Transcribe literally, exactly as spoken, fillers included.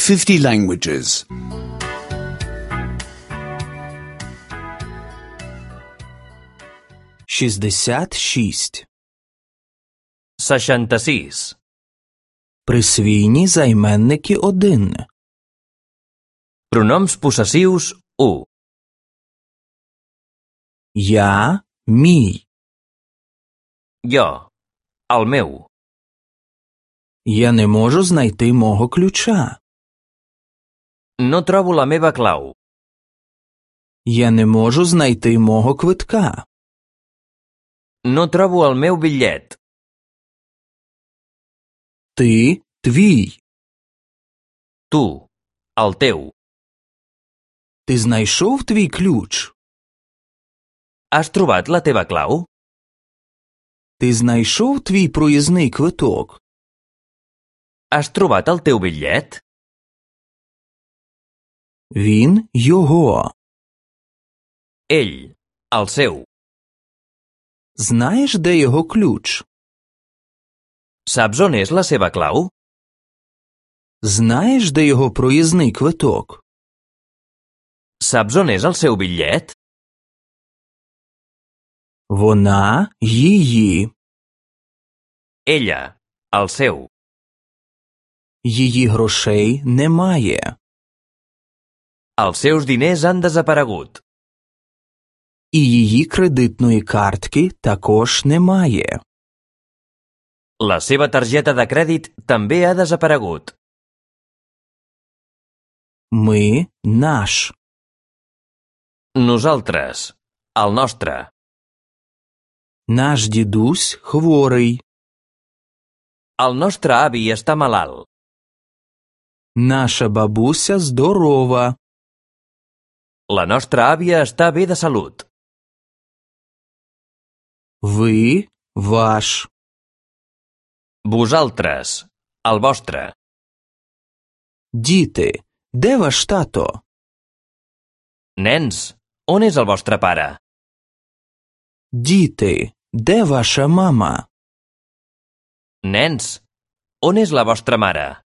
fifty languages. шістдесят шість. seixanta-sis. Присвійні займенники один. Pronoms possessius u. Я, мій. Jo, el meu. Я не можу знайти мого ключа. No trobo la meva clau. Я не можу знайти мого квитка. No trobo el meu bitllet. Ти, твій. Tu, el teu. Ти знайшов твій ключ? Has trobat la teva clau? Ти знайшов твій проїзний квиток? Has trobat el teu bitllet? Він, його. Ell, el seu. Знаєш, де його ключ? Saps on és la seva clau? Знаєш, де його проїзний квиток? Saps on és el seu bitllet? Вона, її. Ella, el seu. Її грошей немає. Els seus diners han desaparegut. І її кредитної картки також немає. La seva targeta de crèdit també ha desaparegut. Ми, наш. Nosaltres, el nostre. Наш дідусь хворий. El nostre avi està malalt. Наша бабуся здорова. La nostra àvia està bé de salut. Ви, ваш. Vosaltres, el vostre. Діти, де ваш тато? Nens, on és el vostre pare? Діти, де ваша мама? Nens, on és la vostra mare?